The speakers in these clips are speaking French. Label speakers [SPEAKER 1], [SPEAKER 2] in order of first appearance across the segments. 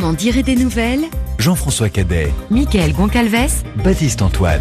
[SPEAKER 1] m'en direz des nouvelles.
[SPEAKER 2] Jean-François Cadet,
[SPEAKER 1] Mickaël Goncalves,
[SPEAKER 2] Baptiste Antoine.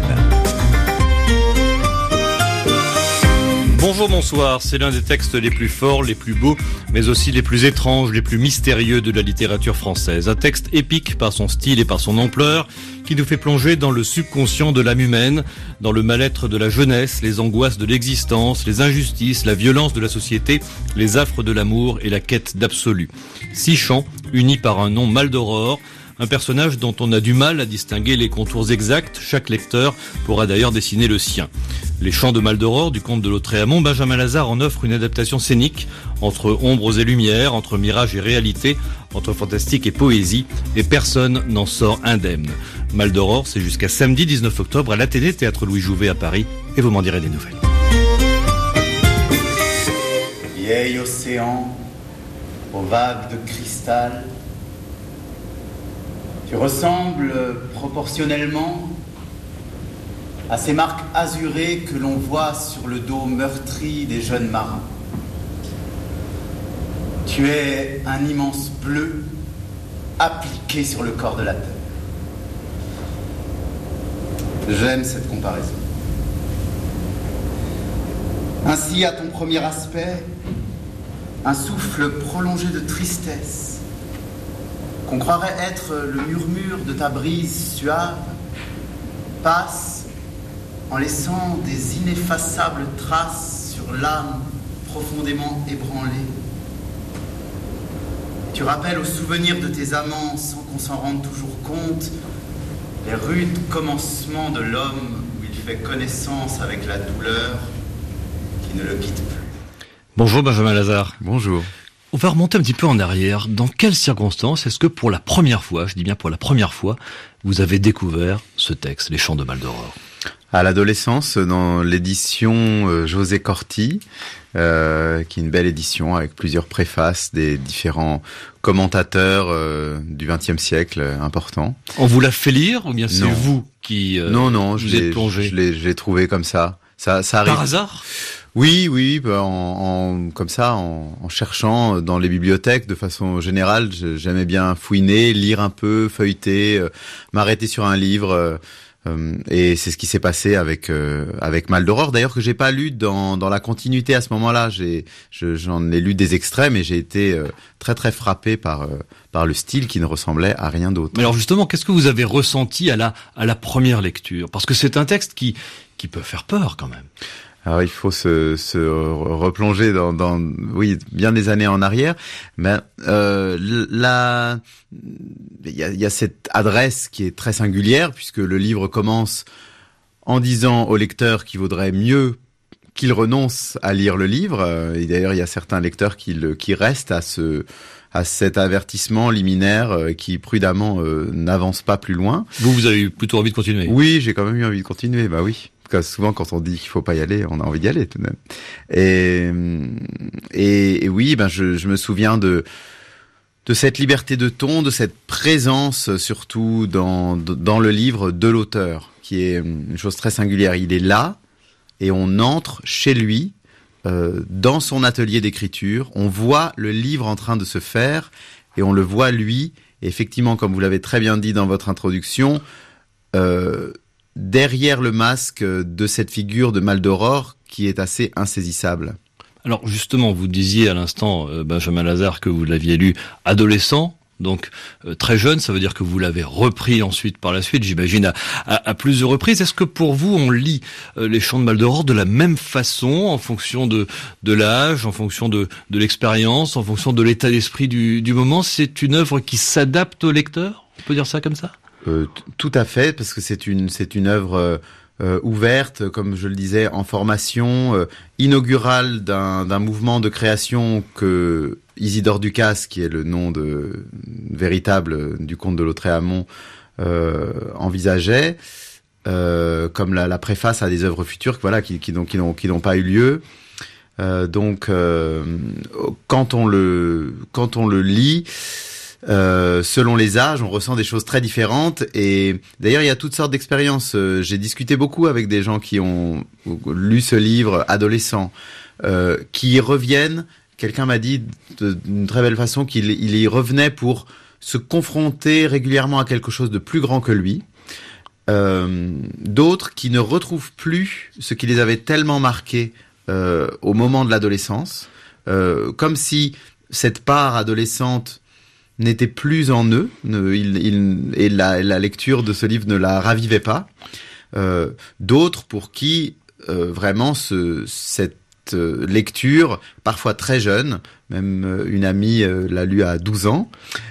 [SPEAKER 3] Bonjour, bonsoir. C'est l'un des textes les plus forts, les plus beaux, mais aussi les plus étranges, les plus mystérieux de la littérature française. Un texte épique par son style et par son ampleur, qui nous fait plonger dans le subconscient de l'âme humaine, dans le mal-être de la jeunesse, les angoisses de l'existence, les injustices, la violence de la société, les affres de l'amour et la quête d'absolu. 6 chants, unis par un nom Maldoror, un personnage dont on a du mal à distinguer les contours exacts. Chaque lecteur pourra d'ailleurs dessiner le sien. Les Chants de Maldoror du comte de Lautréamont, Benjamin Lazare en offre une adaptation scénique entre ombres et lumières, entre mirage et réalité, entre fantastique et poésie, et personne n'en sort indemne. Maldoror, c'est jusqu'à samedi 19 octobre à l'Athénée Théâtre Louis Jouvet à Paris, et vous m'en direz des nouvelles.
[SPEAKER 4] Vieil océan, aux vagues de cristal, tu ressembles proportionnellement à ces marques azurées que l'on voit sur le dos meurtri des jeunes marins. Tu es un immense bleu appliqué sur le corps de la terre. J'aime cette comparaison. Ainsi, à ton premier aspect, un souffle prolongé de tristesse, qu'on croirait être le murmure de ta brise suave, passe en laissant des ineffaçables traces sur l'âme profondément ébranlée. Tu rappelles au souvenir de tes amants, sans qu'on s'en rende toujours compte, les rudes commencements de l'homme où il fait connaissance avec la douleur qui ne le quitte plus.
[SPEAKER 3] Bonjour Benjamin Lazare.
[SPEAKER 5] Bonjour.
[SPEAKER 3] On va remonter un petit peu en arrière. Dans quelles circonstances est-ce que pour la première fois, je dis bien pour la première fois, vous avez découvert ce texte, Les Chants de Maldoror ?
[SPEAKER 5] À l'adolescence, dans l'édition José Corti, qui est une belle édition avec plusieurs préfaces des différents commentateurs du XXe siècle importants.
[SPEAKER 3] On vous l'a fait lire ou bien c'est
[SPEAKER 5] Non.
[SPEAKER 3] vous qui
[SPEAKER 5] Non,
[SPEAKER 3] vous êtes plongé ?
[SPEAKER 5] je l'ai trouvé comme ça. Ça arrive.
[SPEAKER 3] Par hasard ?
[SPEAKER 5] Oui, comme ça, en cherchant dans les bibliothèques de façon générale, j'aimais bien fouiner, lire un peu, feuilleter, m'arrêter sur un livre, et c'est ce qui s'est passé avec Maldoror, d'ailleurs que j'ai pas lu dans la continuité à ce moment-là. J'en ai lu des extraits, mais j'ai été très très frappé par le style qui ne ressemblait à rien d'autre.
[SPEAKER 3] Mais alors justement, qu'est-ce que vous avez ressenti à la première lecture ? Parce que c'est un texte qui peut faire peur quand même.
[SPEAKER 5] Alors il faut se replonger dans bien des années en arrière, mais il y a cette adresse qui est très singulière puisque le livre commence en disant au lecteur qu'il vaudrait mieux qu'il renonce à lire le livre, et d'ailleurs il y a certains lecteurs qui restent à cet avertissement liminaire qui prudemment n'avance pas plus loin.
[SPEAKER 3] Vous avez eu plutôt envie de continuer ?
[SPEAKER 5] Oui, j'ai quand même eu envie de continuer, bah oui. Parce que souvent, quand on dit qu'il faut pas y aller, on a envie d'y aller tout de même. Et oui, je me souviens de cette liberté de ton, de cette présence surtout dans le livre de l'auteur, qui est une chose très singulière. Il est là et on entre chez lui, dans son atelier d'écriture. On voit le livre en train de se faire et on le voit lui. Et effectivement, comme vous l'avez très bien dit dans votre introduction, derrière le masque de cette figure de Maldoror qui est assez insaisissable.
[SPEAKER 3] Alors justement, vous disiez à l'instant, Benjamin Lazare, que vous l'aviez lu adolescent, donc très jeune, ça veut dire que vous l'avez repris ensuite par la suite, j'imagine, à plusieurs reprises. Est-ce que pour vous, on lit Les Chants de Maldoror de la même façon, en fonction de l'âge, en fonction de l'expérience, en fonction de l'état d'esprit du moment ? C'est une œuvre qui s'adapte au lecteur ? On peut dire ça comme ça ?
[SPEAKER 5] Tout à fait, parce que c'est une œuvre ouverte, comme je le disais, en formation, inaugurale d'un mouvement de création que Isidore Ducasse, qui est le nom véritable du comte de Lautréamont, envisageait, comme la préface à des œuvres futures, qui n'ont pas eu lieu. Donc, quand on le lit, selon les âges, on ressent des choses très différentes. Et d'ailleurs, il y a toutes sortes d'expériences. J'ai discuté beaucoup avec des gens qui ont lu ce livre adolescents, qui y reviennent. Quelqu'un m'a dit d'une très belle façon qu'il y revenait pour se confronter régulièrement à quelque chose de plus grand que lui. D'autres qui ne retrouvent plus ce qui les avait tellement marqués au moment de l'adolescence, comme si cette part adolescente n'était plus en eux, et la lecture de ce livre ne la ravivait pas. D'autres pour qui vraiment cette lecture, parfois très jeune, même une amie l'a lu à 12 ans,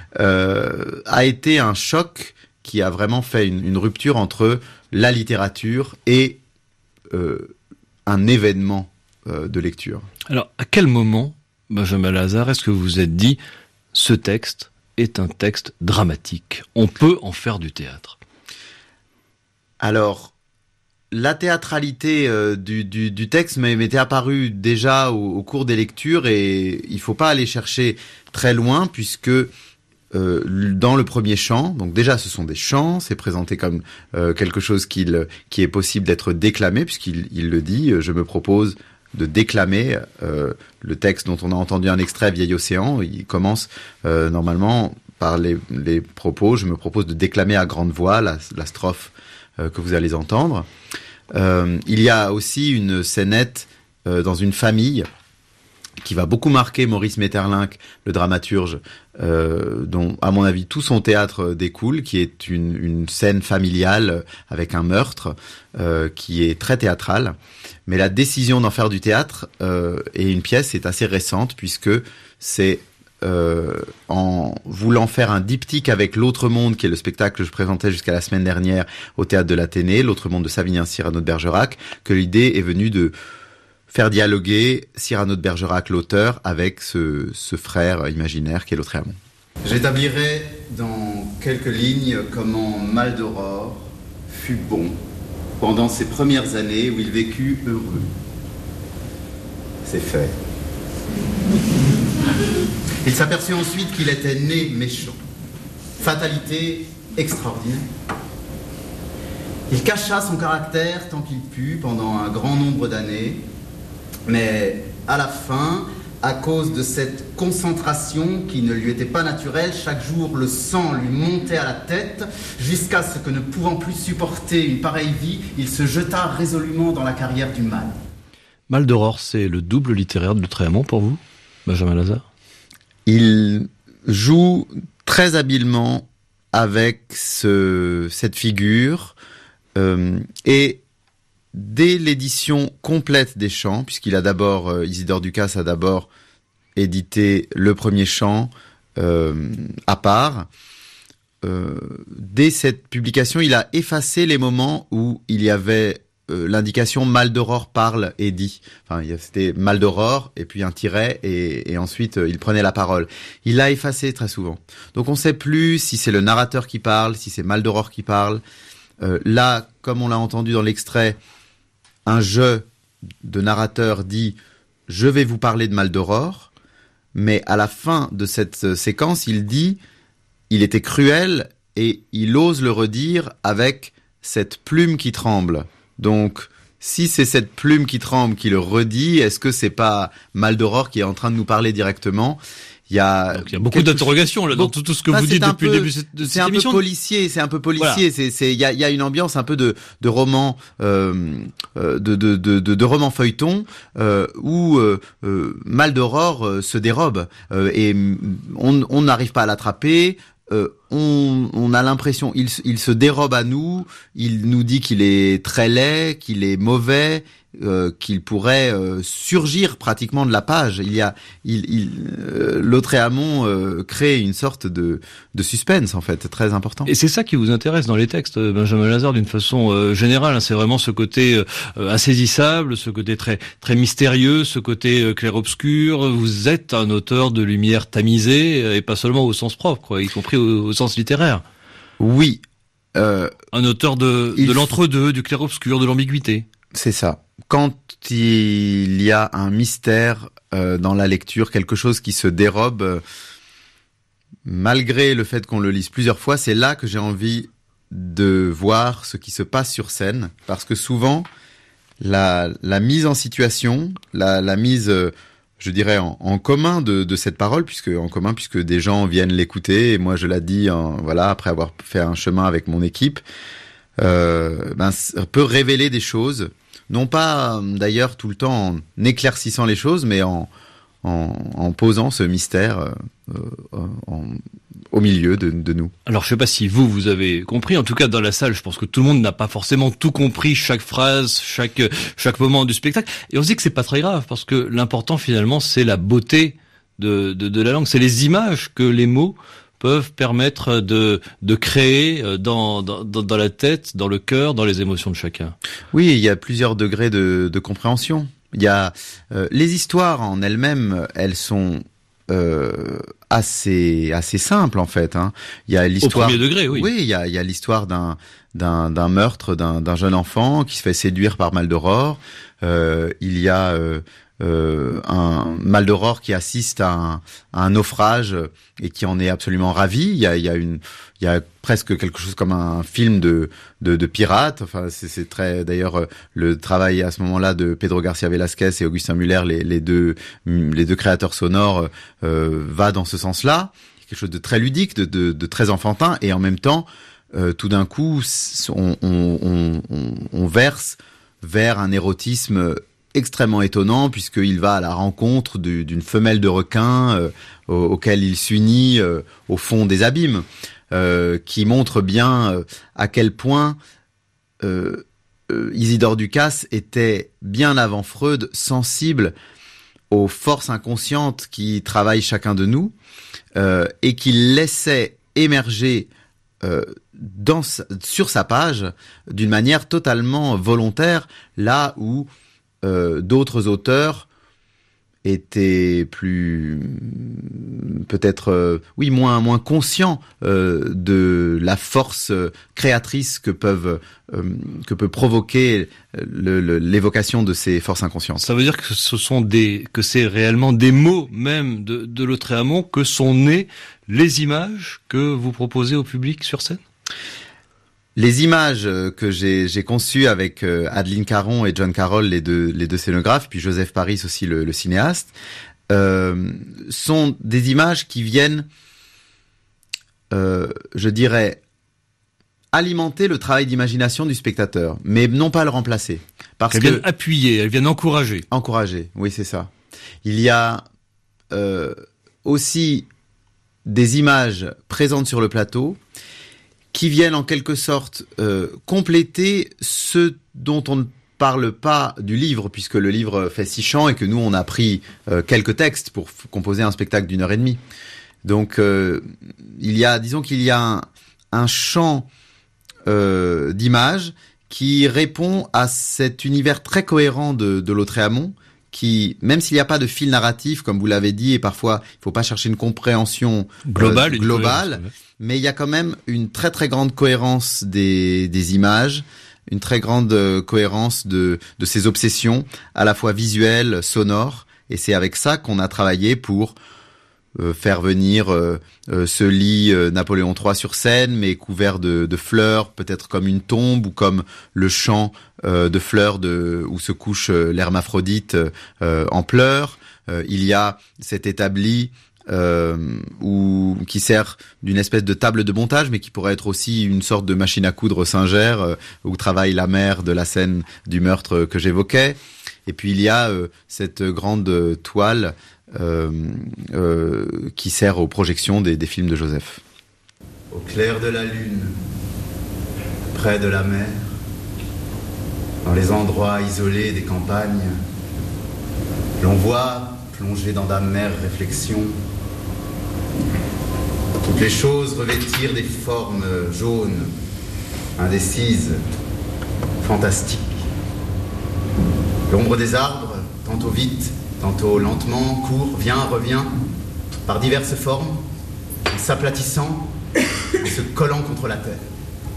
[SPEAKER 5] a été un choc qui a vraiment fait une rupture entre la littérature et un événement de lecture.
[SPEAKER 3] Alors, à quel moment, Benjamin Lazare, est-ce que vous vous êtes dit, ce texte est un texte dramatique, on peut en faire du théâtre?
[SPEAKER 5] Alors, la théâtralité du texte m'était apparue déjà au cours des lectures, et il faut pas aller chercher très loin, puisque dans le premier chant, donc déjà ce sont des chants, c'est présenté comme quelque chose qui est possible d'être déclamé, puisqu'il le dit, je me propose de déclamer le texte dont on a entendu un extrait, Vieil Océan. Il commence normalement par les propos, je me propose de déclamer à grande voix la strophe que vous allez entendre. Il y a aussi une scénette dans une famille qui va beaucoup marquer Maurice Maeterlinck, le dramaturge, dont, à mon avis, tout son théâtre découle, qui est une scène familiale avec un meurtre, qui est très théâtrale. Mais la décision d'en faire du théâtre et une pièce est assez récente, puisque c'est en voulant faire un diptyque avec L'Autre Monde, qui est le spectacle que je présentais jusqu'à la semaine dernière au Théâtre de l'Athénée, L'Autre Monde de Savinien Cyrano de Bergerac, que l'idée est venue de faire dialoguer Cyrano de Bergerac, l'auteur, avec ce frère imaginaire qui est Lautréamont.
[SPEAKER 4] J'établirai dans quelques lignes comment Maldoror fut bon pendant ses premières années où il vécut heureux. C'est fait. Il s'aperçut ensuite qu'il était né méchant. Fatalité extraordinaire. Il cacha son caractère tant qu'il put pendant un grand nombre d'années, mais à la fin, à cause de cette concentration qui ne lui était pas naturelle, chaque jour le sang lui montait à la tête, jusqu'à ce que, ne pouvant plus supporter une pareille vie, il se jeta résolument dans la carrière du mal.
[SPEAKER 3] Maldoror, c'est le double littéraire de Lautréamont pour vous, Benjamin Lazare?
[SPEAKER 5] Il joue très habilement avec cette figure, et dès l'édition complète des chants, puisqu'il a d'abord, Isidore Ducasse a d'abord édité le premier chant à part, dès cette publication, il a effacé les moments où il y avait l'indication Maldoror parle et dit. Enfin, c'était Maldoror et puis un tiret et ensuite il prenait la parole. Il l'a effacé très souvent. Donc on ne sait plus si c'est le narrateur qui parle, si c'est Maldoror qui parle. Là, comme on l'a entendu dans l'extrait, un je de narrateur dit « Je vais vous parler de Maldoror », mais à la fin de cette séquence, il dit « Il était cruel » et il ose le redire avec cette plume qui tremble. Donc, si c'est cette plume qui tremble qui le redit, est-ce que c'est pas Maldoror qui est en train de nous parler directement ? Il y a
[SPEAKER 3] beaucoup d'interrogations là dans tout ce que vous dites depuis le début de cette émission.
[SPEAKER 5] C'est un peu policier. Voilà. Il y a une ambiance un peu de roman, de roman feuilleton où Maldoror se dérobe et on n'arrive pas à l'attraper. On a l'impression il se dérobe à nous. Il nous dit qu'il est très laid, qu'il est mauvais. Qu'il pourrait surgir pratiquement de la page. Lautréamont crée une sorte de suspense en fait, très important.
[SPEAKER 3] Et c'est ça qui vous intéresse dans les textes, Benjamin Lazare, d'une façon générale. Hein, c'est vraiment ce côté insaisissable, ce côté très très mystérieux, ce côté clair-obscur. Vous êtes un auteur de lumière tamisée et pas seulement au sens propre, quoi, y compris au sens littéraire.
[SPEAKER 5] Oui.
[SPEAKER 3] Un auteur de l'entre-deux, du clair-obscur, de l'ambiguïté.
[SPEAKER 5] C'est ça. Quand il y a un mystère dans la lecture, quelque chose qui se dérobe, malgré le fait qu'on le lise plusieurs fois, c'est là que j'ai envie de voir ce qui se passe sur scène, parce que souvent, la mise en situation, la mise, je dirais, en commun de cette parole, puisque des gens viennent l'écouter, et moi je la dis, après avoir fait un chemin avec mon équipe, peut révéler des choses, non pas d'ailleurs tout le temps en éclaircissant les choses, mais en posant ce mystère au milieu de nous.
[SPEAKER 3] Alors je sais pas si vous avez compris, en tout cas dans la salle, je pense que tout le monde n'a pas forcément tout compris, chaque phrase, chaque moment du spectacle, et on se dit que c'est pas très grave, parce que l'important finalement c'est la beauté de la langue, c'est les images que les mots peuvent permettre de créer dans la tête, dans le cœur, dans les émotions de chacun.
[SPEAKER 5] Oui, il y a plusieurs degrés de compréhension. Il y a les histoires en elles-mêmes, elles sont assez simples en fait. Il y a l'histoire.
[SPEAKER 3] Au premier degré, oui.
[SPEAKER 5] Oui, il y a l'histoire d'un meurtre d'un jeune enfant qui se fait séduire par Maldoror. Il y a un Maldoror qui assiste à un naufrage et qui en est absolument ravi. Il y a presque quelque chose comme un film de pirate. Enfin, c'est très, d'ailleurs, le travail à ce moment-là de Pedro García Velázquez et Augustin Müller, les deux créateurs sonores, va dans ce sens-là. Quelque chose de très ludique, de très enfantin, et en même temps, tout d'un coup, on verse vers un érotisme extrêmement étonnant, puisqu'il va à la rencontre d'une femelle de requin auquel il s'unit au fond des abîmes, qui montre bien à quel point Isidore Ducasse était, bien avant Freud, sensible aux forces inconscientes qui travaillent chacun de nous, et qu'il laissait émerger sur sa page d'une manière totalement volontaire, là où d'autres auteurs étaient plus peut-être moins conscients de la force créatrice que peut provoquer l'évocation de ces forces inconscientes.
[SPEAKER 3] Ça veut dire que c'est réellement des mots même de Lautréamont que sont nées les images que vous proposez au public sur scène?
[SPEAKER 5] Les images que j'ai conçues avec Adeline Caron et John Carroll, les deux scénographes, puis Joseph Paris aussi le cinéaste, sont des images qui viennent, je dirais, alimenter le travail d'imagination du spectateur, mais non pas le remplacer.
[SPEAKER 3] Elles viennent appuyer, elles viennent encourager.
[SPEAKER 5] Encourager, oui, c'est ça. Il y a aussi des images présentes sur le plateau qui viennent en quelque sorte compléter ce dont on ne parle pas du livre, puisque le livre fait 6 chants et que nous, on a pris quelques textes pour composer un spectacle d'1h30. Donc, disons qu'il y a un champ d'images qui répond à cet univers très cohérent de Lautréamont, qui, même s'il n'y a pas de fil narratif, comme vous l'avez dit, et parfois il ne faut pas chercher une compréhension globale, mais il y a quand même une très très grande cohérence des images, une très grande cohérence de ces obsessions, à la fois visuelles, sonores, et c'est avec ça qu'on a travaillé pour faire venir ce lit Napoléon III sur scène, mais couvert de fleurs, peut-être comme une tombe, ou comme le champ de fleurs où se couche l'hermaphrodite en pleurs. Il y a cet établi qui sert d'une espèce de table de montage, mais qui pourrait être aussi une sorte de machine à coudre Singer, où travaille la mère de la scène du meurtre que j'évoquais. Et puis il y a cette grande toile qui sert aux projections des films de Joseph.
[SPEAKER 4] Au clair de la lune, près de la mer, dans les endroits isolés des campagnes, l'on voit, plongé dans d'amères réflexions, toutes les choses revêtir des formes jaunes, indécises, fantastiques. L'ombre des arbres, tantôt vite, tantôt lentement, court, vient, revient, par diverses formes, en s'aplatissant, en se collant contre la terre.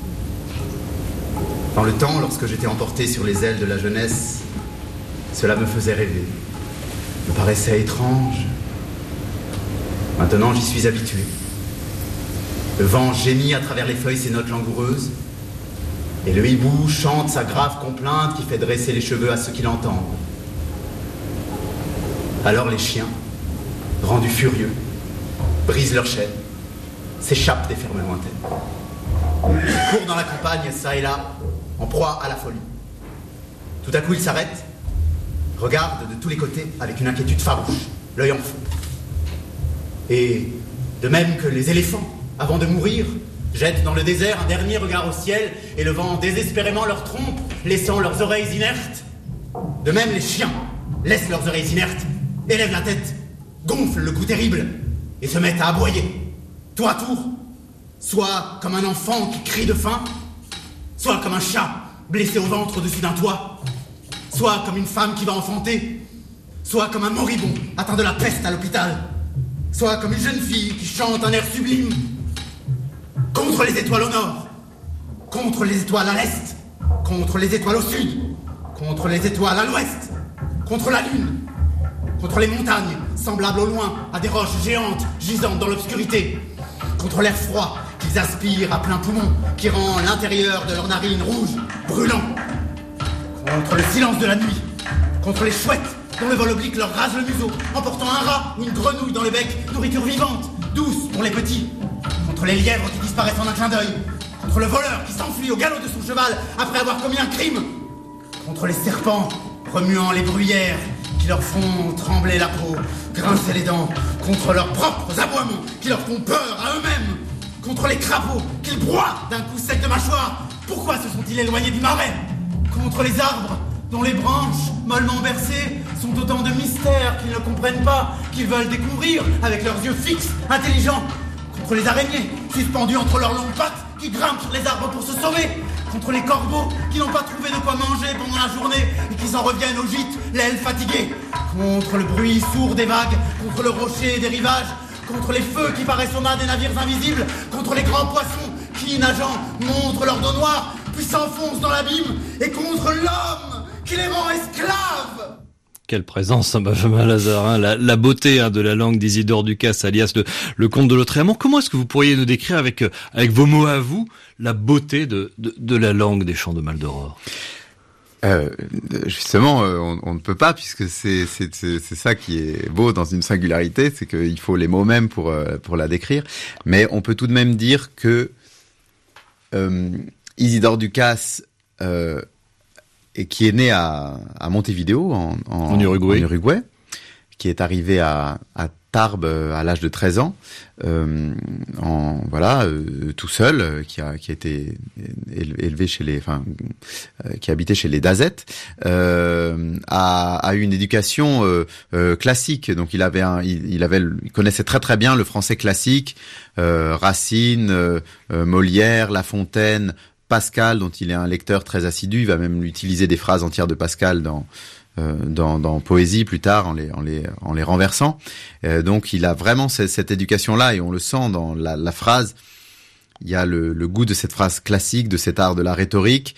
[SPEAKER 4] Dans le temps, lorsque j'étais emporté sur les ailes de la jeunesse, cela me faisait rêver, me paraissait étrange. Maintenant, j'y suis habitué. Le vent gémit à travers les feuilles ses notes langoureuses, et le hibou chante sa grave complainte qui fait dresser les cheveux à ceux qui l'entendent. Alors les chiens, rendus furieux, brisent leurs chaînes, s'échappent des fermes lointaines. Ils courent dans la campagne, ça et là, en proie à la folie. Tout à coup, ils s'arrêtent, regardent de tous les côtés avec une inquiétude farouche, l'œil en feu. Et de même que les éléphants, avant de mourir, jettent dans le désert un dernier regard au ciel, élevant désespérément leur trompe, laissant leurs oreilles inertes, de même les chiens laissent leurs oreilles inertes, élèvent la tête, gonflent le cou terrible et se mettent à aboyer, tour à tour, soit comme un enfant qui crie de faim, soit comme un chat blessé au ventre au-dessus d'un toit, soit comme une femme qui va enfanter, soit comme un moribond atteint de la peste à l'hôpital, soit comme une jeune fille qui chante un air sublime. Contre les étoiles au nord, contre les étoiles à l'est, contre les étoiles au sud, contre les étoiles à l'ouest, contre la lune, contre les montagnes, semblables au loin à des roches géantes gisantes dans l'obscurité, contre l'air froid qu'ils aspirent à plein poumon, qui rend l'intérieur de leurs narines rouge, brûlant, contre le silence de la nuit, contre les chouettes dont le vol oblique leur rase le museau, emportant un rat ou une grenouille dans le bec, nourriture vivante, douce pour les petits, contre les lièvres qui disparaissent en un clin d'œil, contre le voleur qui s'enfuit au galop de son cheval après avoir commis un crime, contre les serpents remuant les bruyères qui leur font trembler la peau, grincer les dents, contre leurs propres aboiements qui leur font peur à eux-mêmes, contre les crapauds qu'ils broient d'un coup sec de mâchoire. Pourquoi se sont-ils éloignés du marais? Contre les arbres dont les branches, mollement bercées, sont autant de mystères qu'ils ne comprennent pas, qu'ils veulent découvrir avec leurs yeux fixes, intelligents. Contre les araignées, suspendues entre leurs longues pattes, qui grimpent sur les arbres pour se sauver. Contre les corbeaux, qui n'ont pas trouvé de quoi manger pendant la journée et qui s'en reviennent au gîte, l'aile fatiguée. Contre le bruit sourd des vagues, contre le rocher des rivages, contre les feux qui paraissent au mât des navires invisibles, contre les grands poissons qui, nageant, montrent leur dos noir, puis s'enfoncent dans l'abîme, et contre l'homme qui les rend esclaves.
[SPEAKER 3] Quelle présence, Benjamin Lazare, la beauté de la langue d'Isidore Ducasse, alias le comte de Lautréamont. Comment est-ce que vous pourriez nous décrire avec vos mots à vous la beauté de la langue des Chants de Maldoror?
[SPEAKER 5] Justement, on ne peut pas, puisque c'est ça qui est beau dans une singularité, c'est qu'il faut les mots mêmes pour la décrire. Mais on peut tout de même dire que Isidore Ducasse et qui est né à Montevideo en Uruguay, qui est arrivé à Tarbes à l'âge de 13 ans, tout seul, qui a été élevé chez qui habitait chez les Dazet, a eu une éducation classique. Donc il connaissait très très bien le français classique, Racine, Molière, La Fontaine, Pascal, dont il est un lecteur très assidu. Il va même utiliser des phrases entières de Pascal dans Poésie plus tard en les renversant. Donc il a vraiment cette éducation-là, et on le sent dans la phrase. Il y a le goût de cette phrase classique, de cet art de la rhétorique,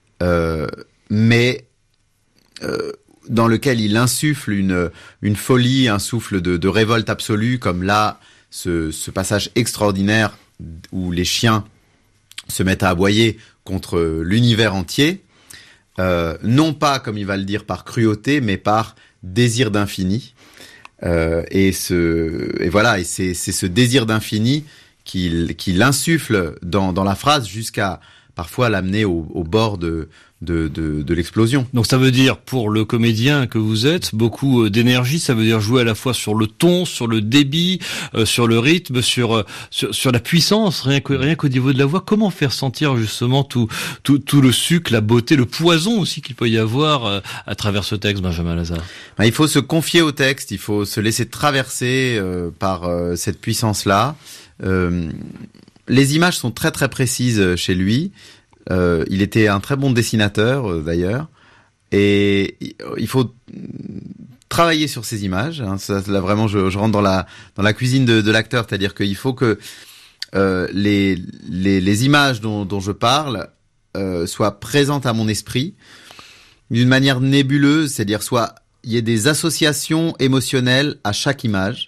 [SPEAKER 5] mais dans lequel il insuffle une folie, un souffle de révolte absolue, comme là ce passage extraordinaire où les chiens se mettent à aboyer contre l'univers entier, non pas, comme il va le dire, par cruauté, mais par désir d'infini. Et c'est ce désir d'infini qu'il insuffle dans la phrase, jusqu'à parfois l'amener au bord de l'explosion.
[SPEAKER 3] Donc ça veut dire, pour le comédien que vous êtes, beaucoup d'énergie. Ça veut dire jouer à la fois sur le ton, sur le débit, sur le rythme, sur la puissance, rien qu'au niveau de la voix. Comment faire sentir justement tout le sucre, la beauté, le poison aussi qu'il peut y avoir à travers ce texte, Benjamin Lazare?
[SPEAKER 5] Il faut se confier au texte, il faut se laisser traverser par cette puissance-là. Les images sont très très précises chez lui. Il était un très bon dessinateur d'ailleurs, et il faut travailler sur ces images. Là vraiment, je rentre dans la cuisine de l'acteur, c'est-à-dire qu'il faut que les images dont je parle soient présentes à mon esprit d'une manière nébuleuse, c'est-à-dire soit il y ait des associations émotionnelles à chaque image,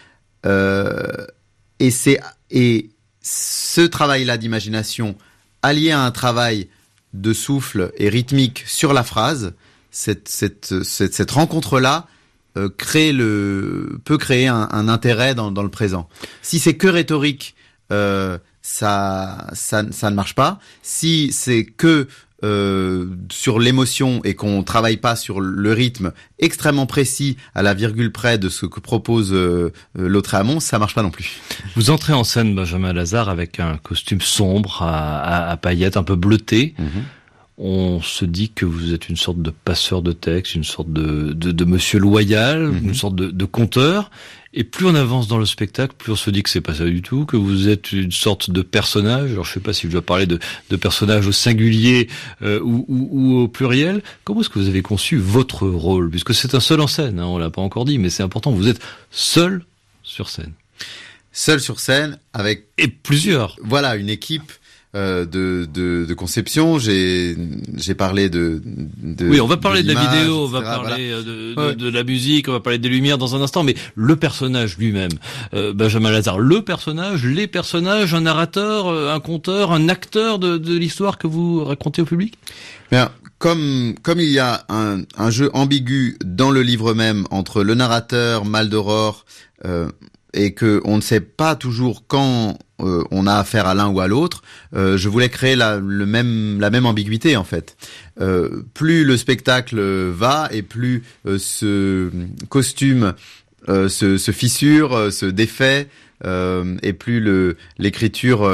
[SPEAKER 5] et ce travail-là d'imagination allié à un travail de souffle et rythmique sur la phrase, cette rencontre-là peut créer un intérêt dans le présent. Si c'est que rhétorique, ça ne marche pas. Si c'est que sur l'émotion et qu'on travaille pas sur le rythme extrêmement précis à la virgule près de ce que propose Lautréamont, ça marche pas non plus.
[SPEAKER 3] Vous entrez en scène, Benjamin Lazare, avec un costume sombre à paillettes, un peu bleuté. On se dit que vous êtes une sorte de passeur de texte, une sorte de monsieur loyal, une sorte de conteur. Et plus on avance dans le spectacle, plus on se dit que c'est pas ça du tout, que vous êtes une sorte de personnage. Alors je sais pas si je dois parler de personnage au singulier ou au pluriel. Comment est-ce que vous avez conçu votre rôle, puisque c'est un seul en scène, hein, on l'a pas encore dit, mais c'est important. Vous êtes seul sur scène.
[SPEAKER 5] Seul sur scène avec
[SPEAKER 3] plusieurs.
[SPEAKER 5] Voilà, une équipe. De conception, j'ai parlé de
[SPEAKER 3] oui, on va parler de la vidéo, on va
[SPEAKER 5] etc.,
[SPEAKER 3] parler de la musique, on va parler des lumières dans un instant, mais le personnage lui-même, Benjamin Lazare, le personnage, les personnages, un narrateur, un conteur, un acteur de l'histoire que vous racontez au public.
[SPEAKER 5] Bien, comme il y a un jeu ambigu dans le livre même entre le narrateur, Maldoror, et que on ne sait pas toujours quand on a affaire à l'un ou à l'autre, je voulais créer la même ambiguïté en fait. Plus le spectacle va et plus ce costume se fissure, se défait, et plus l'écriture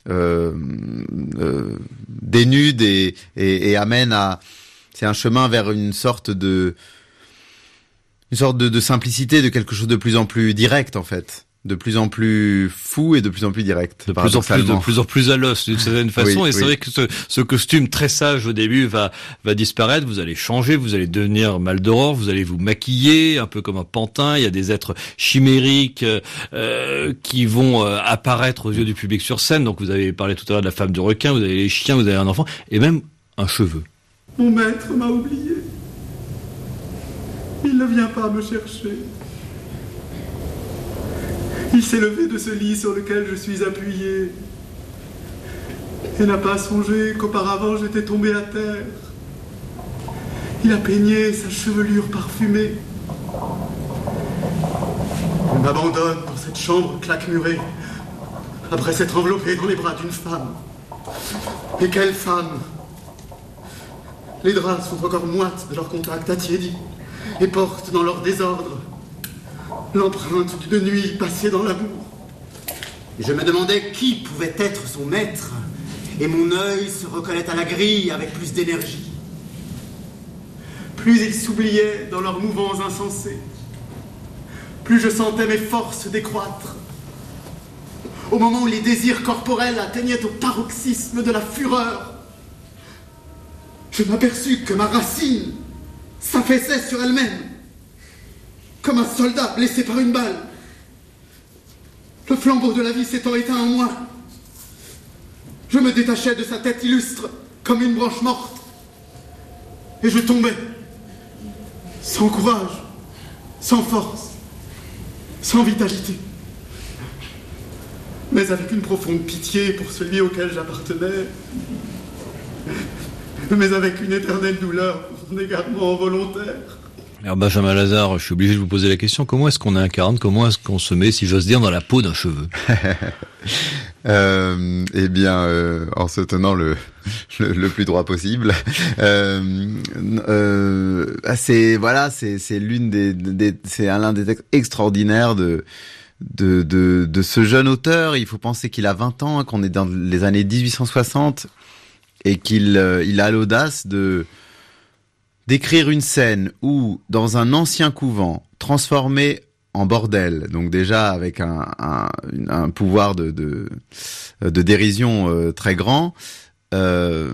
[SPEAKER 5] dénude et amène à... C'est un chemin vers une sorte de simplicité, de quelque chose de plus en plus direct en fait, de plus en plus fou et de plus en plus direct,
[SPEAKER 3] de plus en plus à l'os d'une certaine façon. Oui, et c'est vrai que ce costume très sage au début va disparaître. Vous allez changer, vous allez devenir Maldoror, vous allez vous maquiller un peu comme un pantin. Il y a des êtres chimériques qui vont apparaître aux yeux du public sur scène. Donc vous avez parlé tout à l'heure de la femme de requin, vous avez les chiens, vous avez un enfant et même un cheveu.
[SPEAKER 6] Mon maître m'a oublié. Il ne vient pas me chercher. Il s'est levé de ce lit sur lequel je suis appuyé et n'a pas songé qu'auparavant j'étais tombé à terre. Il a peigné sa chevelure parfumée. Il m'abandonne dans cette chambre claquemurée après s'être enveloppé dans les bras d'une femme. Et quelle femme! Les draps sont encore moites de leur contact attiédi et portent dans leur désordre l'empreinte d'une nuit passée dans l'amour.
[SPEAKER 4] Je me demandais qui pouvait être son maître, et mon œil se recollait à la grille avec plus d'énergie.
[SPEAKER 6] Plus ils s'oubliaient dans leurs mouvements insensés, plus je sentais mes forces décroître. Au moment où les désirs corporels atteignaient au paroxysme de la fureur, je m'aperçus que ma racine s'affaissait sur elle-même, comme un soldat blessé par une balle. Le flambeau de la vie s'étant éteint en moi, je me détachais de sa tête illustre comme une branche morte, et je tombais, sans courage, sans force, sans vitalité, mais avec une profonde pitié pour celui auquel j'appartenais, mais avec une éternelle douleur pour son égarement volontaire.
[SPEAKER 3] Alors Benjamin Lazare, je suis obligé de vous poser la question, comment est-ce qu'on incarne, comment est-ce qu'on se met, si j'ose dire, dans la peau d'un cheveu?
[SPEAKER 5] Eh bien, en se tenant le plus droit possible. C'est l'une c'est l'un des textes extraordinaires de ce jeune auteur. Il faut penser qu'il a 20 ans, qu'on est dans les années 1860 et qu'il a l'audace d'écrire une scène où, dans un ancien couvent transformé en bordel, donc déjà avec un pouvoir de dérision très grand, un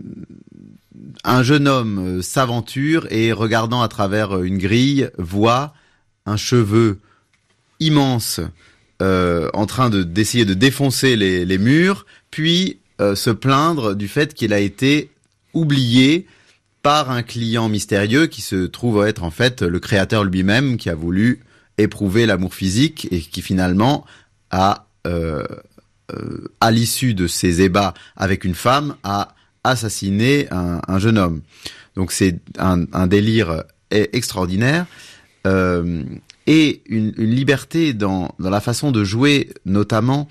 [SPEAKER 5] jeune homme s'aventure et, regardant à travers une grille, voit un cheveu immense en train d'essayer de défoncer les murs, puis se plaindre du fait qu'il a été oublié par un client mystérieux qui se trouve être en fait le créateur lui-même, qui a voulu éprouver l'amour physique et qui finalement a, à l'issue de ses ébats avec une femme, a assassiné un jeune homme. Donc c'est un délire extraordinaire. et une liberté dans la façon de jouer, notamment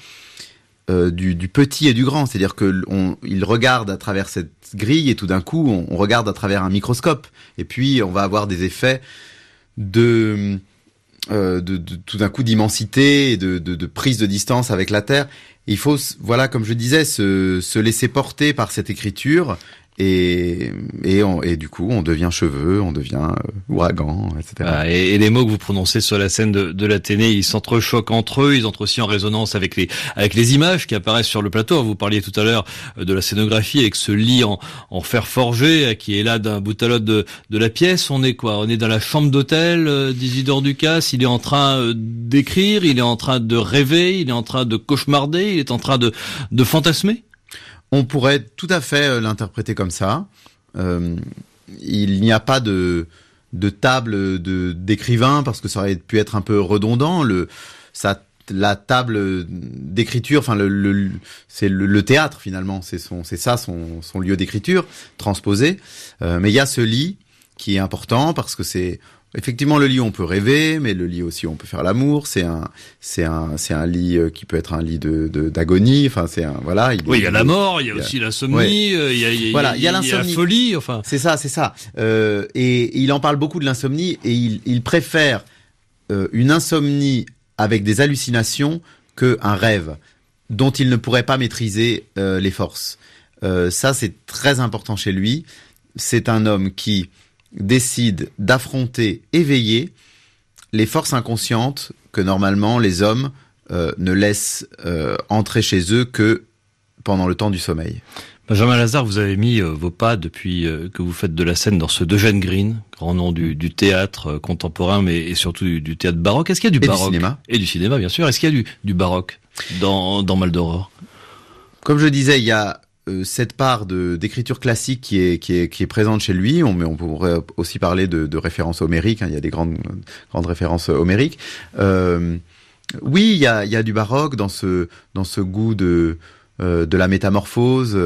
[SPEAKER 5] du petit et du grand. C'est-à-dire que il regarde à travers cette grille et tout d'un coup, on regarde à travers un microscope. Et puis, on va avoir des effets de tout d'un coup d'immensité et de prise de distance avec la Terre. Il faut, voilà, comme je disais, se laisser porter par cette écriture. Et du coup, on devient cheveux, on devient ouragan, etc.
[SPEAKER 3] Ah, et les mots que vous prononcez sur la scène de l'Athénée, ils s'entrechoquent entre eux, ils entrent aussi en résonance avec les images qui apparaissent sur le plateau. Vous parliez tout à l'heure de la scénographie avec ce lit en fer forgé qui est là d'un bout à l'autre de la pièce. On est quoi? On est dans la chambre d'hôtel d'Isidore Ducasse. Il est en train d'écrire, il est en train de rêver, il est en train de cauchemarder, il est en train de fantasmer.
[SPEAKER 5] On pourrait tout à fait l'interpréter comme ça. Il n'y a pas de table d'écrivain parce que ça aurait pu être un peu redondant. La table d'écriture, enfin c'est le théâtre finalement. C'est son lieu d'écriture transposé. Mais il y a ce lit qui est important parce que c'est effectivement le lit où on peut rêver, mais le lit aussi où on peut faire l'amour. C'est un lit qui peut être un lit d'agonie. Enfin, voilà.
[SPEAKER 3] Il y a la mort, il y a aussi l'insomnie, il y a la folie. Enfin,
[SPEAKER 5] c'est ça. Et il en parle beaucoup de l'insomnie et il préfère une insomnie avec des hallucinations que un rêve dont il ne pourrait pas maîtriser les forces. Ça, c'est très important chez lui. C'est un homme qui décide d'affronter éveillé les forces inconscientes que normalement les hommes ne laissent entrer chez eux que pendant le temps du sommeil.
[SPEAKER 3] Benjamin Lazare, vous avez mis vos pas depuis que vous faites de la scène dans ce d'Eugène Green, grand nom du théâtre contemporain, mais et surtout du théâtre baroque. Est-ce qu'il y a du baroque?
[SPEAKER 5] Du cinéma.
[SPEAKER 3] Et du cinéma, bien sûr. Est-ce qu'il y a du baroque dans Mal d'Aurore?
[SPEAKER 5] Comme je disais, il y a cette part d'écriture classique qui est présente chez lui. On pourrait aussi parler de références homériques. Il y a des grandes références homériques. Oui, il y a du baroque dans ce goût de la métamorphose.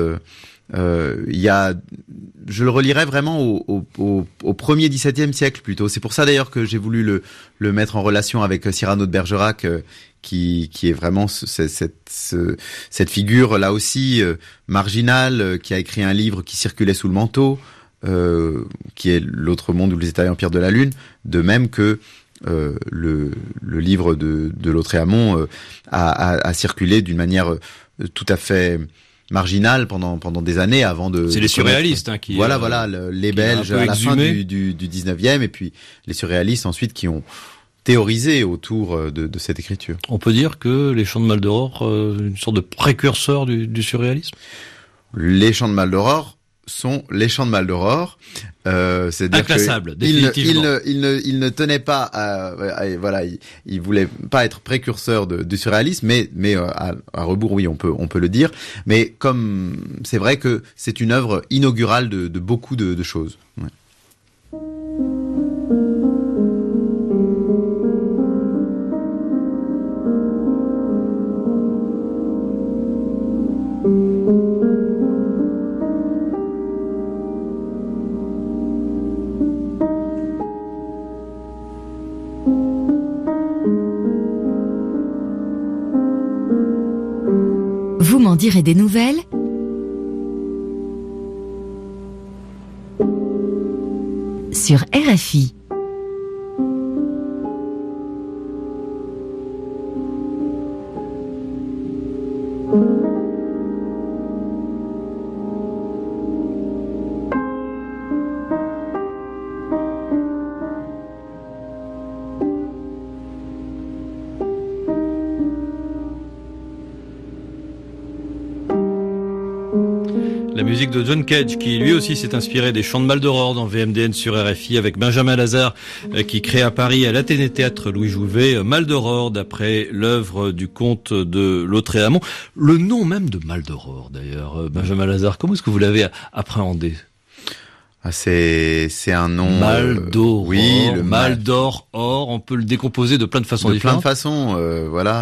[SPEAKER 5] Je le relierais vraiment au premier XVIIe siècle plutôt. C'est pour ça d'ailleurs que j'ai voulu le mettre en relation avec Cyrano de Bergerac, qui est vraiment cette figure là aussi marginale, qui a écrit un livre qui circulait sous le manteau, qui est L'autre monde ou les États-Empires de la Lune, de même que le livre de Lautréamont a circulé d'une manière tout à fait marginale pendant des années avant de...
[SPEAKER 3] C'est les surréalistes qui...
[SPEAKER 5] Voilà, les Belges à la fin du 19e, et puis les surréalistes ensuite qui ont théorisé autour de cette écriture.
[SPEAKER 3] On peut dire que les Chants de Mal d'Aurore, une sorte de précurseur du surréalisme?
[SPEAKER 5] Les Chants de Mal d'Aurore sont les Chants de Mal d'Aurore. C'est-à-dire
[SPEAKER 3] inclassable, définitivement.
[SPEAKER 5] Il ne tenait pas il voulait pas être précurseur du surréalisme, mais à rebours, oui, on peut le dire. Mais comme c'est vrai que c'est une œuvre inaugurale de beaucoup de choses. Ouais.
[SPEAKER 1] Vous m'en direz des nouvelles? Sur RFI.
[SPEAKER 3] La musique de John Cage, qui lui aussi s'est inspiré des Chants de Mal d'Aurore dans VMDN sur RFI, avec Benjamin Lazare qui crée à Paris à l'Athénée Théâtre Louis Jouvet Mal d'Aurore, d'après l'œuvre du comte de Lautréamont. Le nom même de Mal d'Aurore d'ailleurs, Benjamin Lazare, comment est-ce que vous l'avez appréhendé?
[SPEAKER 5] C'est un nom...
[SPEAKER 3] Mal d'Aurore,
[SPEAKER 5] oui, le
[SPEAKER 3] Mal d'Or, or, on peut le décomposer de plein de façins différentes.
[SPEAKER 5] De plein de façons, voilà.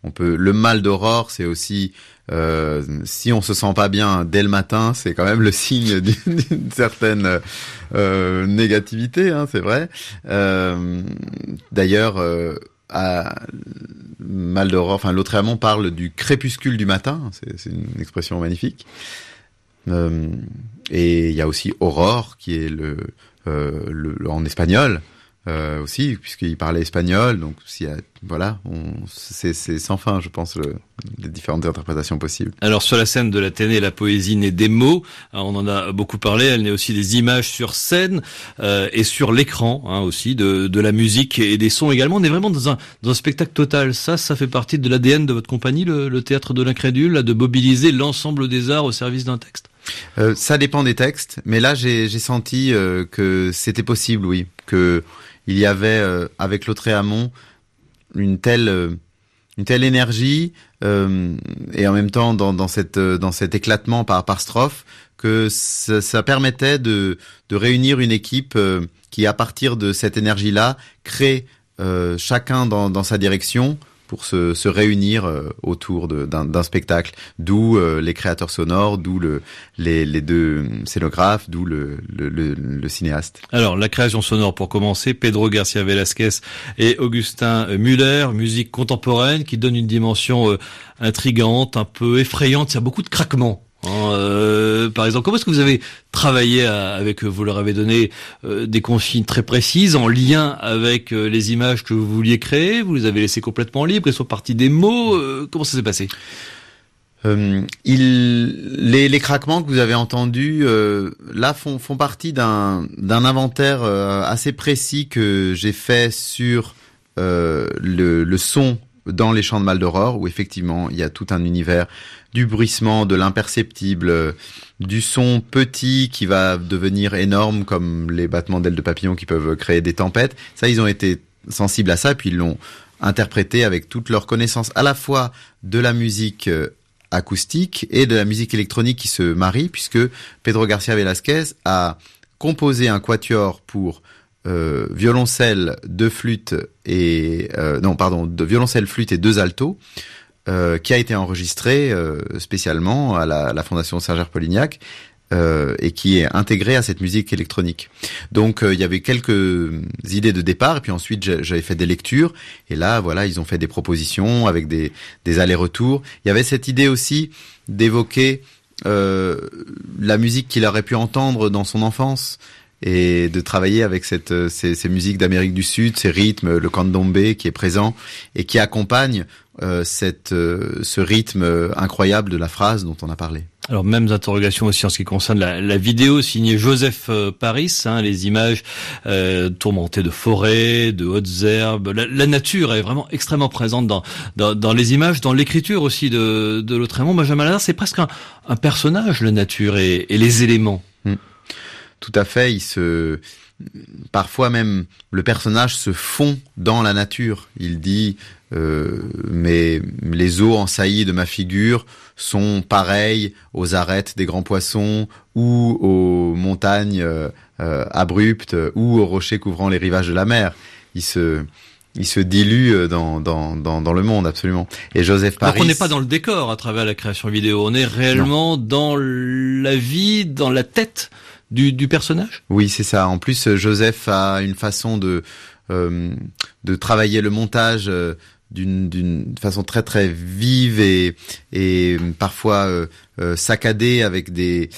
[SPEAKER 5] Le mal d'aurore, c'est aussi si on se sent pas bien dès le matin, c'est quand même le signe d'une certaine négativité, hein, c'est vrai. D'ailleurs, à mal d'aurore, enfin Lautréamont parle du crépuscule du matin, c'est une expression magnifique. Et il y a aussi aurore qui est le en espagnol. Aussi, puisqu'il parlait espagnol, donc c'est sans fin, je pense, les différentes interprétations possibles.
[SPEAKER 3] Alors sur la scène de l'Athénée, la poésie naît des mots. Alors, on en a beaucoup parlé. Elle naît aussi des images sur scène et sur l'écran, hein, aussi de la musique et des sons également. On est vraiment dans un spectacle total. Ça fait partie de l'ADN de votre compagnie, le théâtre de l'incrédule, là, de mobiliser l'ensemble des arts au service d'un texte.
[SPEAKER 5] Ça dépend des textes, mais là j'ai senti que c'était possible, oui, que il y avait avec Lautréamont une telle énergie et en même temps dans cet éclatement par strophe que ça permettait de réunir une équipe qui à partir de cette énergie-là crée chacun dans sa direction pour se réunir autour d'un spectacle, d'où les créateurs sonores, d'où les deux scénographes, d'où le cinéaste.
[SPEAKER 3] Alors, la création sonore, pour commencer, Pedro García Velázquez et Augustin Müller, musique contemporaine qui donne une dimension intrigante, un peu effrayante, il y a beaucoup de craquements. Par exemple, comment est-ce que vous avez travaillé avec, vous leur avez donné des consignes très précises en lien avec les images que vous vouliez créer, vous les avez laissées complètement libres, ils sont partis des mots, comment ça s'est passé?
[SPEAKER 5] Les craquements que vous avez entendus là font partie d'un inventaire assez précis que j'ai fait sur le son dans les chants de Mal d'Aurore, où effectivement il y a tout un univers du bruissement, de l'imperceptible, du son petit qui va devenir énorme comme les battements d'ailes de papillon qui peuvent créer des tempêtes. Ça, ils ont été sensibles à ça, puis ils l'ont interprété avec toute leur connaissance à la fois de la musique acoustique et de la musique électronique qui se marient, puisque Pedro García Velázquez a composé un quatuor pour violoncelle, deux flûtes et de violoncelle, flûte et deux altos, qui a été enregistré spécialement à la Fondation Serge-Polignac et qui est intégré à cette musique électronique. Donc il y avait quelques idées de départ et puis ensuite j'avais fait des lectures et là voilà, ils ont fait des propositions avec des allers-retours. Il y avait cette idée aussi d'évoquer la musique qu'il aurait pu entendre dans son enfance et de travailler avec ces musiques d'Amérique du Sud, ces rythmes, le candombe qui est présent et qui accompagne ce rythme incroyable de la phrase dont on a parlé.
[SPEAKER 3] Alors, mêmes interrogations aussi en ce qui concerne la vidéo signée Joseph Paris, hein, les images tourmentées de forêts, de hautes herbes. La nature est vraiment extrêmement présente dans les images, dans l'écriture aussi de Lautréamont. Benjamin Ladard, c'est presque un personnage, la nature et les éléments.
[SPEAKER 5] Tout à fait, parfois même le personnage se fond dans la nature. Il dit mais les eaux en saillie de ma figure sont pareilles aux arêtes des grands poissons ou aux montagnes abruptes ou aux rochers couvrant les rivages de la mer. Il se dilue dans le monde, absolument. Et Joseph Paris...
[SPEAKER 3] Donc on n'est pas dans le décor à travers la création vidéo, on est réellement dans la vie, dans la tête du personnage? Oui, c'est ça. En plus, Joseph a une façon de travailler le montage d'une façon très très vive et parfois saccadée avec des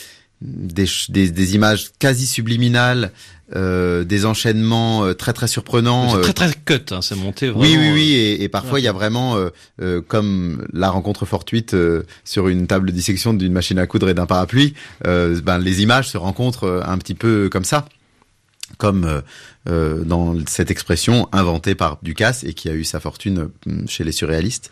[SPEAKER 3] images quasi subliminales, des enchaînements très très surprenants. C'est très très cut, hein, c'est monté vraiment.
[SPEAKER 5] Oui, et parfois il y a vraiment comme la rencontre fortuite sur une table de dissection d'une machine à coudre et d'un parapluie. Les images se rencontrent un petit peu comme ça, comme dans cette expression inventée par Ducasse et qui a eu sa fortune chez les surréalistes.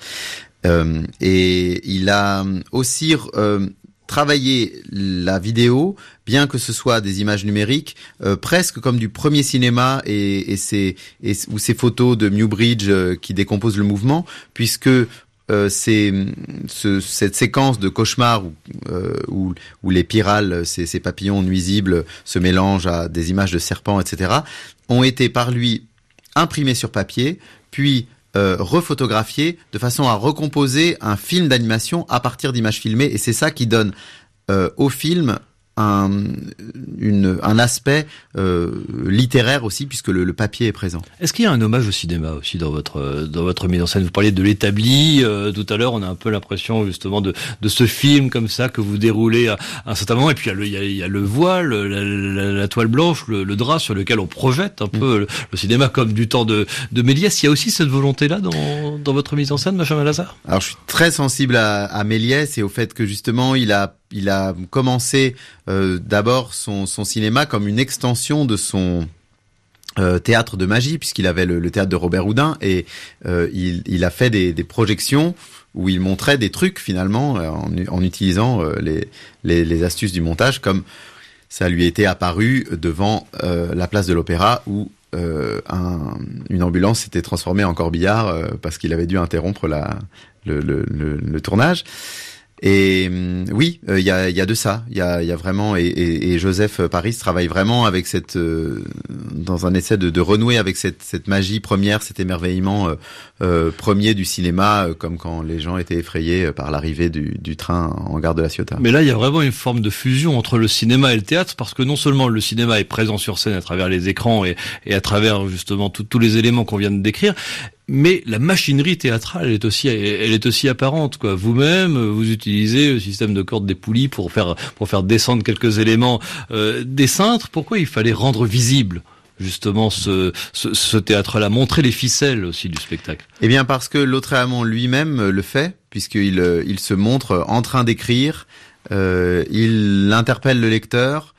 [SPEAKER 5] Et il a aussi travailler la vidéo, bien que ce soit des images numériques, presque comme du premier cinéma ou ces photos de Newbridge qui décomposent le mouvement, puisque cette séquence de cauchemar où les pyrales, ces papillons nuisibles, se mélangent à des images de serpents, etc., ont été par lui imprimés sur papier, puis refotographiées de façon à recomposer un film d'animation à partir d'images filmées, et c'est ça qui donne au film un aspect littéraire aussi, puisque le papier est présent.
[SPEAKER 3] Est-ce qu'il y a un hommage au cinéma aussi dans votre mise en scène? Vous parliez de l'établi tout à l'heure, on a un peu l'impression justement de ce film comme ça que vous déroulez à un certain moment, et puis il y a le voile, la toile blanche, le drap sur lequel on projette un peu le cinéma comme du temps de Méliès. Il y a aussi cette volonté-là dans votre mise en scène, Benjamin Lazare?
[SPEAKER 5] Alors je suis très sensible à Méliès et au fait que justement il a commencé d'abord son cinéma comme une extension de son théâtre de magie, puisqu'il avait le théâtre de Robert Houdin, et il a fait des projections où il montrait des trucs finalement en utilisant les astuces du montage, comme ça lui était apparu devant la place de l'Opéra où une ambulance s'était transformée en corbillard parce qu'il avait dû interrompre le tournage. Et oui, il y a de ça. Il y a vraiment, et Joseph Paris travaille vraiment avec dans un essai de renouer avec cette magie première, cet émerveillement premier du cinéma, comme quand les gens étaient effrayés par l'arrivée du train en gare de la Ciotat.
[SPEAKER 3] Mais là, il y a vraiment une forme de fusion entre le cinéma et le théâtre, parce que non seulement le cinéma est présent sur scène à travers les écrans et à travers justement tous les éléments qu'on vient de décrire, mais la machinerie théâtrale, elle est aussi apparente, quoi. Vous-même, vous utilisez le système de cordes des poulies pour faire descendre quelques éléments des cintres. Pourquoi il fallait rendre visible justement ce théâtre-là, montrer les ficelles aussi du spectacle?
[SPEAKER 5] Eh bien, parce que Lautréamont lui-même le fait, puisqu'il se montre en train d'écrire, il interpelle le lecteur,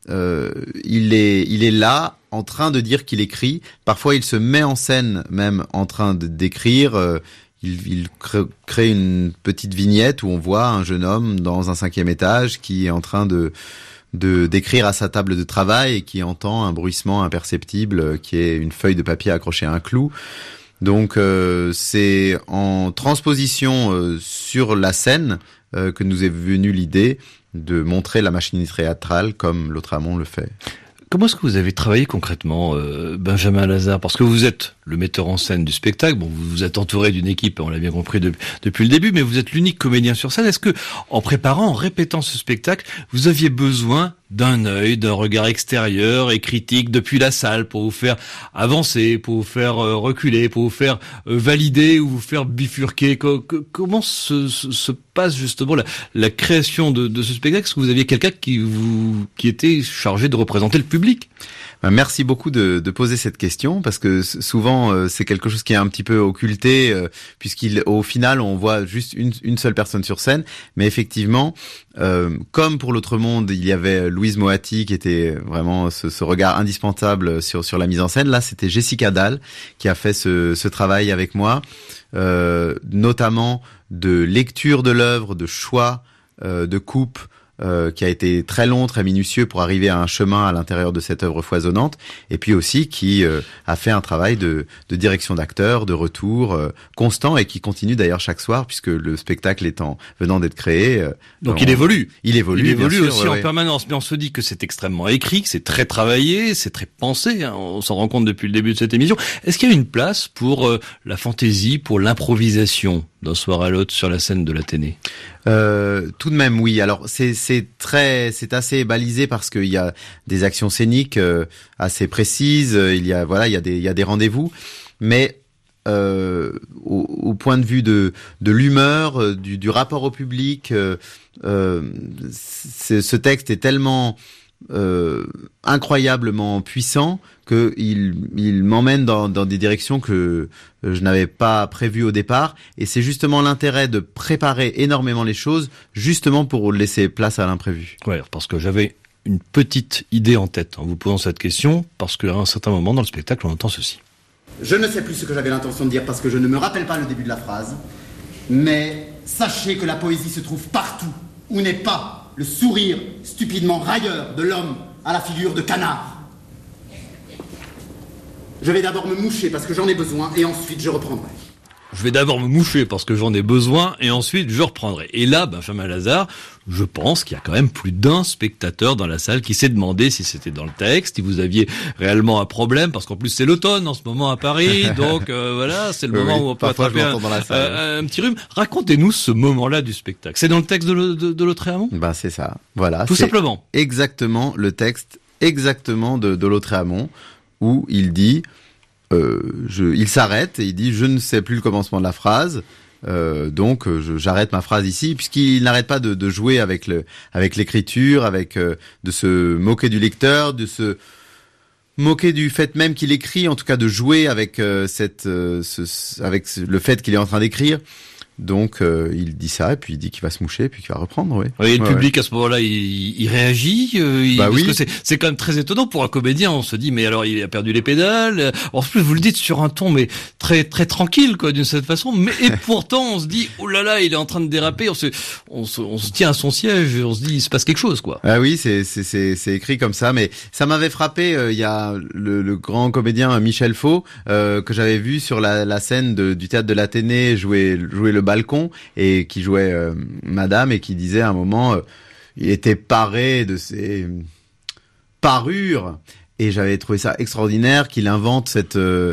[SPEAKER 5] il est là, en train de dire qu'il écrit. Parfois, il se met en scène même en train d'écrire. Il crée une petite vignette où on voit un jeune homme dans un 5e étage qui est en train d'écrire à sa table de travail et qui entend un bruissement imperceptible qui est une feuille de papier accrochée à un clou. Donc, c'est en transposition sur la scène que nous est venue l'idée de montrer la machinerie théâtrale comme Lautréamont le fait.
[SPEAKER 3] Comment est-ce que vous avez travaillé concrètement, Benjamin Lazare? Parce que vous êtes le metteur en scène du spectacle. Bon, vous vous êtes entouré d'une équipe, on l'a bien compris depuis le début, mais vous êtes l'unique comédien sur scène. Est-ce que, en préparant, en répétant ce spectacle, vous aviez besoin d'un œil, d'un regard extérieur et critique depuis la salle pour vous faire avancer, pour vous faire reculer, pour vous faire valider ou vous faire bifurquer? Comment se passe justement la création de ce spectacle? Est-ce que vous aviez quelqu'un qui était chargé de représenter le public?
[SPEAKER 5] Merci beaucoup de poser cette question, parce que souvent c'est quelque chose qui est un petit peu occulté, puisqu'au final on voit juste une seule personne sur scène. Mais effectivement, comme pour l'autre monde, il y avait Louise Moatti qui était vraiment ce regard indispensable sur la mise en scène. Là, c'était Jessica Dahl qui a fait ce travail avec moi, notamment de lecture de l'œuvre, de choix, de coupe, qui a été très long, très minutieux pour arriver à un chemin à l'intérieur de cette œuvre foisonnante, et puis aussi qui a fait un travail de direction d'acteur, de retour constant, et qui continue d'ailleurs chaque soir, puisque le spectacle venant d'être créé.
[SPEAKER 3] Donc il évolue.
[SPEAKER 5] Il évolue bien sûr,
[SPEAKER 3] aussi en permanence, mais on se dit que c'est extrêmement écrit, que c'est très travaillé, c'est très pensé, hein, on s'en rend compte depuis le début de cette émission. Est-ce qu'il y a une place pour la fantaisie, pour l'improvisation d'un soir à l'autre sur la scène de l'Athénée?
[SPEAKER 5] Tout de même, oui. Alors c'est assez balisé parce qu'il y a des actions scéniques assez précises. Il y a des rendez-vous, mais au point de vue de l'humeur, du rapport au public, ce texte est tellement incroyablement puissant que il m'emmène dans des directions que je n'avais pas prévues au départ, et c'est justement l'intérêt de préparer énormément les choses, justement pour laisser place à l'imprévu.
[SPEAKER 3] Ouais, parce que j'avais une petite idée en tête en vous posant cette question, parce qu'à un certain moment dans le spectacle, on entend ceci.
[SPEAKER 4] Je ne sais plus ce que j'avais l'intention de dire parce que je ne me rappelle pas le début de la phrase, mais sachez que la poésie se trouve partout où n'est pas le sourire stupidement railleur de l'homme à la figure de canard. Je vais d'abord me moucher parce que j'en ai besoin, et ensuite je reprendrai.
[SPEAKER 3] je vais d'abord me moucher parce que j'en ai besoin et ensuite je reprendrai. Et là, Benjamin Lazare, je pense qu'il y a quand même plus d'un spectateur dans la salle qui s'est demandé si c'était dans le texte, si vous aviez réellement un problème, parce qu'en plus c'est l'automne en ce moment à Paris, donc voilà, c'est le moment où on peut attraper un petit rhume. Racontez-nous ce moment-là du spectacle. C'est dans le texte de Lautréamont ?
[SPEAKER 5] Bah c'est ça, voilà.
[SPEAKER 3] Tout simplement.
[SPEAKER 5] Exactement le texte de Lautréamont où il dit, il s'arrête et il dit, je ne sais plus le commencement de la phrase. Donc j'arrête ma phrase ici, puisqu'il n'arrête pas de jouer avec l'écriture, de se moquer du lecteur, de se moquer du fait même qu'il écrit, en tout cas de jouer avec avec le fait qu'il est en train d'écrire. Donc il dit ça, et puis il dit qu'il va se moucher, puis qu'il va reprendre. Oui.
[SPEAKER 3] Et le public à ce moment-là, il réagit. Parce
[SPEAKER 5] oui.
[SPEAKER 3] que c'est quand même très étonnant pour un comédien. On se dit, mais alors il a perdu les pédales. En plus, vous le dites sur un ton, mais très très tranquille, quoi, d'une certaine façon. Mais et pourtant, on se dit, oh là là, il est en train de déraper. On se tient à son siège, et on se dit, il se passe quelque chose, quoi.
[SPEAKER 5] Ah oui, c'est écrit comme ça, mais ça m'avait frappé. Il y a le grand comédien Michel Faux que j'avais vu sur la scène du théâtre de l'Athénée jouer le balcon, et qui jouait Madame, et qui disait à un moment il était paré de ses parures, et j'avais trouvé ça extraordinaire qu'il invente cette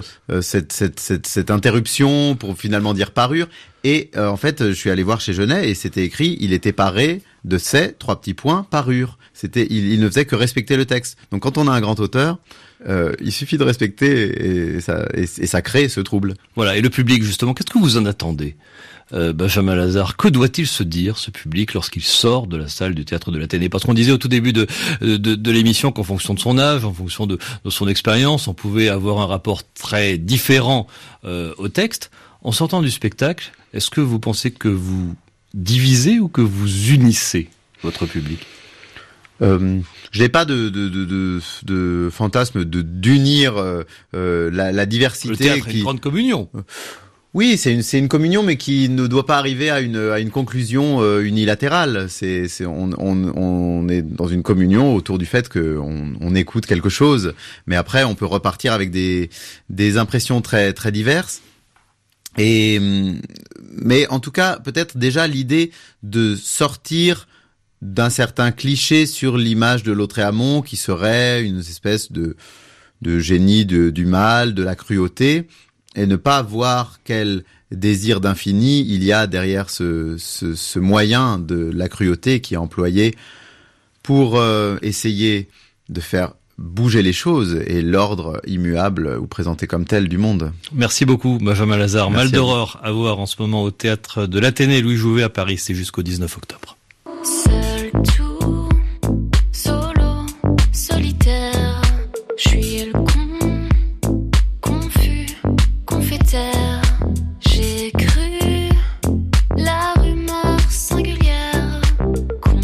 [SPEAKER 5] interruption pour finalement dire parure. Et en fait, je suis allé voir chez Genet et c'était écrit, il était paré de ses 3 petits points parure. Il ne faisait que respecter le texte. Donc quand on a un grand auteur, il suffit de respecter, et ça crée ce trouble.
[SPEAKER 3] Voilà. Et le public, justement, qu'est-ce que vous en attendez, Benjamin Lazare? Que doit-il se dire, ce public, lorsqu'il sort de la salle du théâtre de l'Athénée? Parce qu'on disait au tout début de l'émission qu'en fonction de son âge, en fonction de son expérience, on pouvait avoir un rapport très différent au texte. En sortant du spectacle, est-ce que vous pensez que vous divisez ou que vous unissez votre public?
[SPEAKER 5] Je n'ai pas de fantasme d'unir la diversité.
[SPEAKER 3] Le théâtre est une grande communion.
[SPEAKER 5] Oui, c'est une communion, mais qui ne doit pas arriver à une conclusion unilatérale. On est dans une communion autour du fait qu'on écoute quelque chose, mais après on peut repartir avec des impressions très très diverses. Mais en tout cas, peut-être déjà l'idée de sortir d'un certain cliché sur l'image de Lautréamont, qui serait une espèce de génie du mal, de la cruauté, et ne pas voir quel désir d'infini il y a derrière ce moyen de la cruauté qui est employé pour essayer de faire bouger les choses et l'ordre immuable ou présenté comme tel du monde.
[SPEAKER 3] Merci beaucoup, Benjamin Lazare.
[SPEAKER 5] Merci.
[SPEAKER 3] Mal d'horreur à voir en ce moment au théâtre de l'Athénée Louis Jouvet à Paris. C'est jusqu'au 19 octobre.
[SPEAKER 7] Seul tout, solo, solitaire, je suis le confus, confétaire. J'ai cru la rumeur singulière qu'on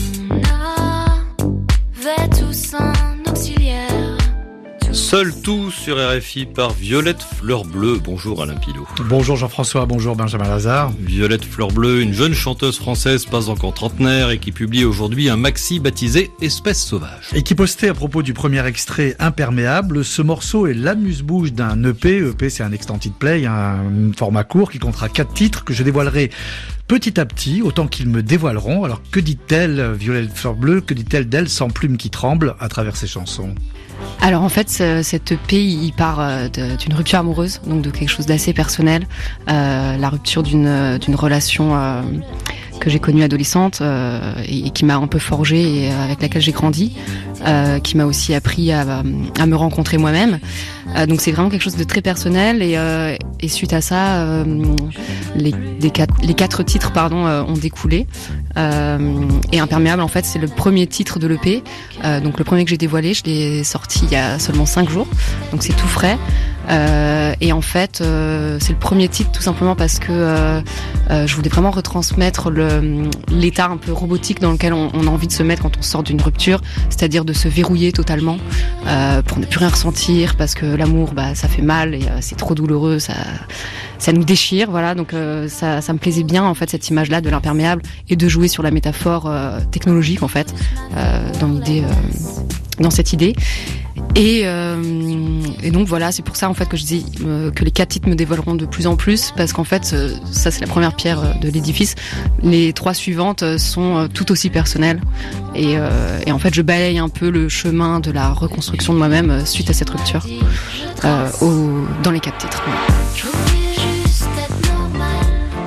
[SPEAKER 7] avait tous un auxiliaire.
[SPEAKER 3] Seul tout sur RFI par Violette Fleur Bleue. Bonjour Alain Pilot.
[SPEAKER 8] Bonjour Jean-François, bonjour Benjamin Lazare.
[SPEAKER 3] Violette Fleur Bleue, une jeune chanteuse française pas encore trentenaire et qui publie aujourd'hui un maxi baptisé Espèce sauvage.
[SPEAKER 8] Et qui postait à propos du premier extrait Imperméable. Ce morceau est l'amuse-bouche d'un EP. EP, c'est un extended play, un format court qui comptera 4 titres que je dévoilerai petit à petit, autant qu'ils me dévoileront. Alors que dit-elle, Violette Fleur Bleue, que dit-elle d'elle sans plume qui tremble à travers ses chansons?
[SPEAKER 9] Alors en fait, cette EP, il part d'une rupture amoureuse, donc de quelque chose d'assez personnel, la rupture d'une relation que j'ai connue adolescente et qui m'a un peu forgée et avec laquelle j'ai grandi, qui m'a aussi appris à me rencontrer moi-même. Donc c'est vraiment quelque chose de très personnel et suite à ça, les 4 titres ont découlé. Et Imperméable, en fait, c'est le premier titre de l'EP. Donc le premier que j'ai dévoilé, je l'ai sorti il y a seulement 5 jours. Donc c'est tout frais. Et en fait, c'est le premier titre tout simplement parce que je voulais vraiment retransmettre l'état un peu robotique dans lequel on a envie de se mettre quand on sort d'une rupture, c'est-à-dire de se verrouiller totalement pour ne plus rien ressentir, parce que l'amour, ça fait mal et c'est trop douloureux, ça nous déchire, voilà. Donc ça me plaisait bien en fait cette image-là de l'imperméable et de jouer sur la métaphore technologique en fait, dans l'idée dans cette idée. Et donc voilà, c'est pour ça en fait que je dis que les 4 titres me dévoileront de plus en plus, parce qu'en fait ça c'est la première pierre de l'édifice. Les 3 suivantes sont tout aussi personnelles et en fait je balaye un peu le chemin de la reconstruction de moi-même suite à cette rupture dans les 4 titres.
[SPEAKER 7] Je voulais juste être normal,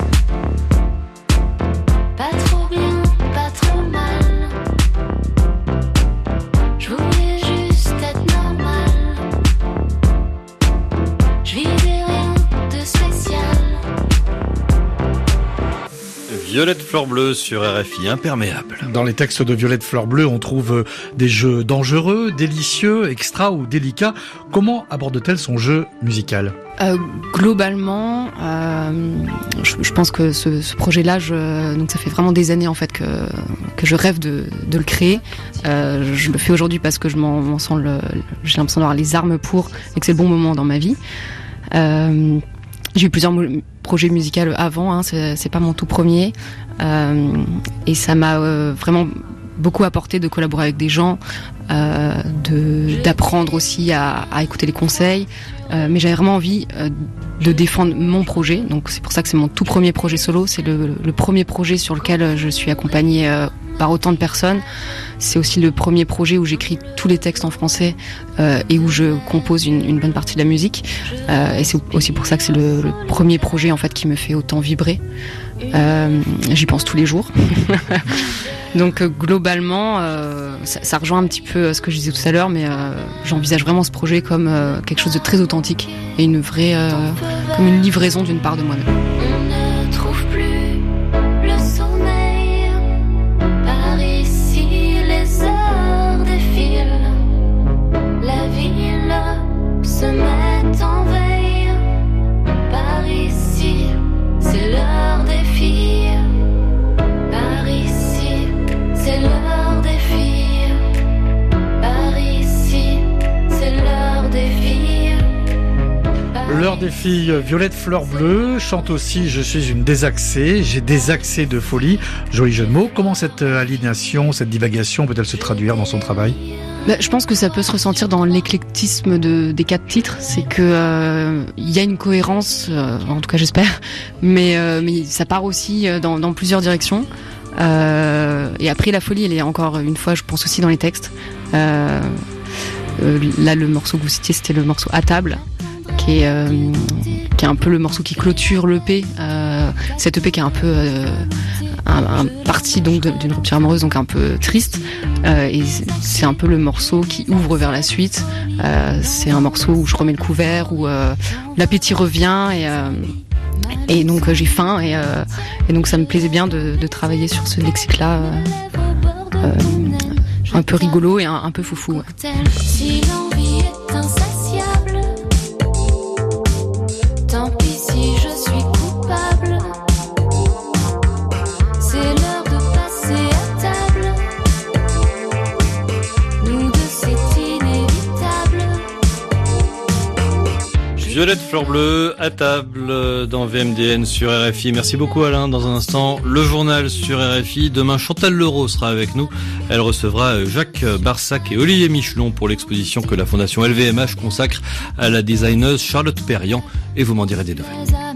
[SPEAKER 7] pas trop bien, pas trop mal. Je voulais juste être normal, je vivais rien de spécial.
[SPEAKER 3] Violette Fleur Bleue sur RFI, imperméable.
[SPEAKER 8] Dans les textes de Violette Fleur Bleue, on trouve des jeux dangereux, délicieux, extra ou délicats. Comment aborde-t-elle son jeu musical ?
[SPEAKER 9] Globalement, je pense que ce projet-là, donc ça fait vraiment des années en fait que je rêve de le créer. Je le fais aujourd'hui parce que j'ai l'impression d'avoir les armes pour et que c'est le bon moment dans ma vie. J'ai eu plusieurs projets musicaux avant, c'est pas mon tout premier, et ça m'a vraiment beaucoup apporté de collaborer avec des gens, d'apprendre aussi à écouter les conseils, mais j'avais vraiment envie de défendre mon projet, donc c'est pour ça que c'est mon tout premier projet solo, c'est le premier projet sur lequel je suis accompagnée par autant de personnes. C'est aussi le premier projet où j'écris tous les textes en français et où je compose une bonne partie de la musique. Et c'est aussi pour ça que c'est le premier projet en fait qui me fait autant vibrer. J'y pense tous les jours. Donc globalement, ça rejoint un petit peu ce que je disais tout à l'heure, mais j'envisage vraiment ce projet comme quelque chose de très authentique et une vraie, comme une livraison d'une part de moi-même.
[SPEAKER 7] On ne trouve plus le sommeil. Par ici, les heures défilent. La ville se met en veille. Par ici, c'est l'heure des filles. Par ici, c'est l'heure des filles. Par ici, c'est l'heure des filles.
[SPEAKER 8] L'heure des filles, Violette Fleur Bleue chante aussi « Je suis une désaxée, j'ai des accès de folie ». Joli jeu de mots. Comment cette aliénation, cette divagation peut-elle se traduire dans son travail ?
[SPEAKER 9] Je pense que ça peut se ressentir dans l'éclectisme des 4 titres. C'est que y a une cohérence, en tout cas j'espère, mais ça part aussi dans plusieurs directions. Et après la folie, elle est encore une fois, je pense aussi dans les textes. Là, le morceau que vous citiez, c'était le morceau À table, qui est un peu le morceau qui clôture l'EP. Cette EP qui est un peu un parti donc d'une rupture amoureuse, donc un peu triste. Et c'est un peu le morceau qui ouvre vers la suite. C'est un morceau où je remets le couvert, où l'appétit revient et donc j'ai faim et donc ça me plaisait bien de travailler sur ce lexique-là un peu rigolo et un peu foufou.
[SPEAKER 7] Si l'envie est insatiable, tant pis si je suis coupable. C'est l'heure de passer à table. Nous deux, c'est inévitable.
[SPEAKER 3] Violette Fleur Bleue, À table dans VMDN sur RFI. Merci beaucoup Alain. Dans un instant, le journal sur RFI. Demain, Chantal Leroux sera avec nous. Elle recevra Jacques Barsac et Olivier Michelon pour l'exposition que la Fondation LVMH consacre à la designeuse Charlotte Perriand. Et vous m'en direz des nouvelles.